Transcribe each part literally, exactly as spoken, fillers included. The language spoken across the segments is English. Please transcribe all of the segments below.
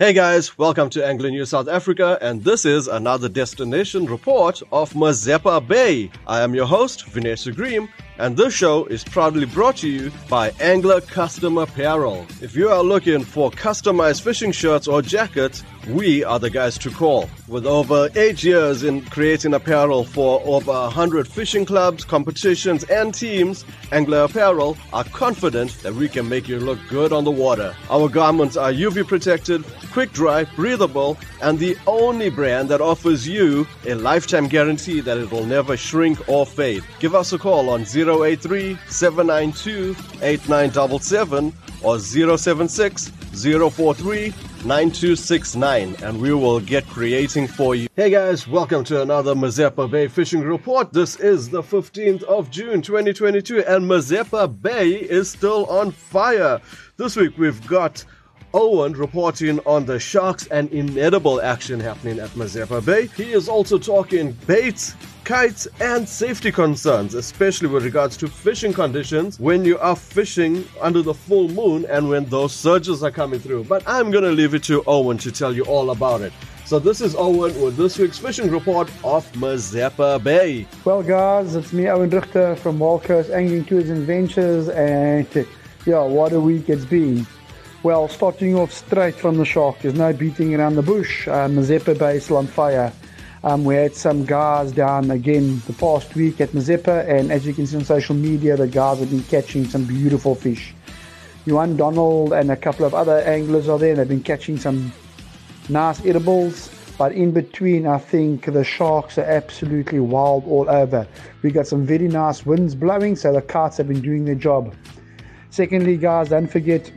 Hey guys, welcome to Angling News South Africa, and this is another destination report of Mazeppa Bay. I am your host, Vinesh Sugrim, and this show is proudly brought to you by Angler Custom Apparel. If you are looking for customized fishing shirts or jackets, we are the guys to call. With over eight years in creating apparel for over one hundred fishing clubs, competitions, and teams, Angler Apparel are confident that we can make you look good on the water. Our garments are U V protected, quick dry, breathable, and the only brand that offers you a lifetime guarantee that it will never shrink or fade. Give us a call on zero eight three, seven nine two, eight nine seven seven or zero seven six, zero four three, nine two six nine, and we will get creating for you. Hey guys, welcome to another Mazeppa Bay Fishing Report. This is the fifteenth of June twenty twenty-two, and Mazeppa Bay is still on fire. This week we've got Owen reporting on the sharks and inedible action happening at Mazeppa Bay. He is also talking baits, kites, and safety concerns, especially with regards to fishing conditions when you are fishing under the full moon and when those surges are coming through. But I'm going to leave it to Owen to tell you all about it. So this is Owen with this week's fishing report of Mazeppa Bay. Well guys, it's me, Owen Richter from Wild Coast Angling Tours and Ventures, and yeah, what a week it's been. Well, starting off straight from the shark, there's no beating around the bush. uh, Mazeppa Bay is still on fire. Um, we had some guys down again the past week at Mazeppa, and as you can see on social media, the guys have been catching some beautiful fish. Yuan Donald and a couple of other anglers are there. They've been catching some nice edibles, but in between, I think the sharks are absolutely wild all over. We got some very nice winds blowing, so the kites have been doing their job. Secondly, guys, don't forget,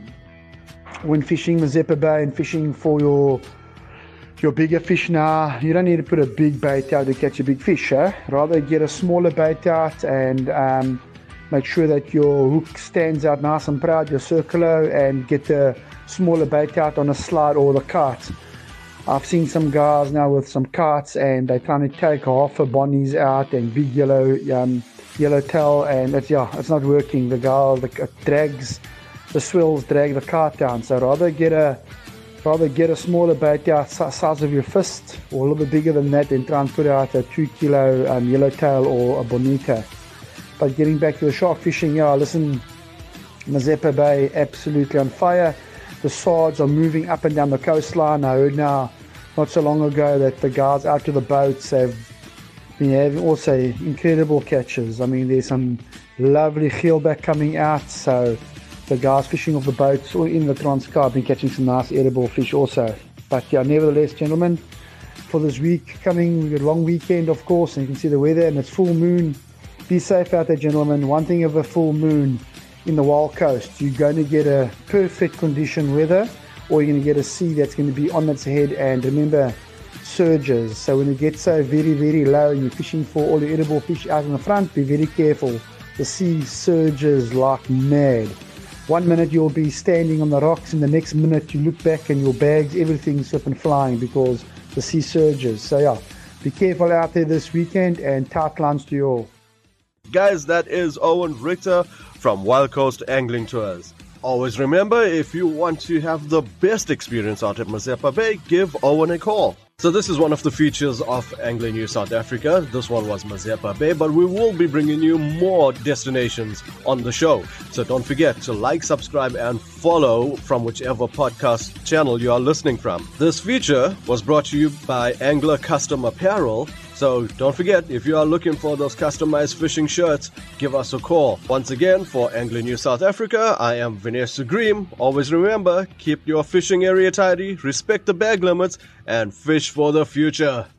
when fishing Mazeppa Bay and fishing for your your bigger fish now, you don't need to put a big bait out to catch a big fish. Eh? Rather get a smaller bait out and um, make sure that your hook stands out nice and proud, your circular, and get the smaller bait out on a slide or the kite. I've seen some guys now with some kites, and they're trying to take half a bonnies out and big yellow um, yellow tail, and it's, yeah, it's not working. The guy the, it drags the swells drag the kite down, so rather get a rather get a smaller bait out size of your fist or a little bit bigger than that, and try and put out a two kilo um, yellowtail or a bonita. But getting back to the shark fishing, yeah, listen, Mazeppa Bay absolutely on fire. The sards are moving up and down the coastline. I heard now not so long ago that the guys out to the boats have been having also incredible catches. I mean, there's some lovely geelback coming out, so the guys fishing off the boats or in the Transkei have been catching some nice edible fish also. But yeah, nevertheless, gentlemen, for this week coming, we've got a long weekend, of course, and you can see the weather, and it's full moon. Be safe out there, gentlemen. One thing of a full moon in the Wild Coast, you're going to get a perfect condition weather, or you're going to get a sea that's going to be on its head. And remember, surges. So when it gets so very, very low and you're fishing for all the edible fish out in the front, be very careful. The sea surges like mad. One minute you'll be standing on the rocks, and the next minute you look back and your bags, everything's up and flying because the sea surges. So yeah, be careful out there this weekend, and tight lines to you all. Guys, that is Owen Richter from Wild Coast Angling Tours. Always remember, if you want to have the best experience out at Mazeppa Bay, give Owen a call. So this is one of the features of Angling News South Africa. This one was Mazeppa Bay, but we will be bringing you more destinations on the show. So don't forget to like, subscribe, and follow from whichever podcast channel you are listening from. This feature was brought to you by Angler Custom Apparel. So don't forget, if you are looking for those customized fishing shirts, give us a call. Once again, for Angling News South Africa, I am Vinesh Sugrim. Always remember, keep your fishing area tidy, respect the bag limits, and fish for the future.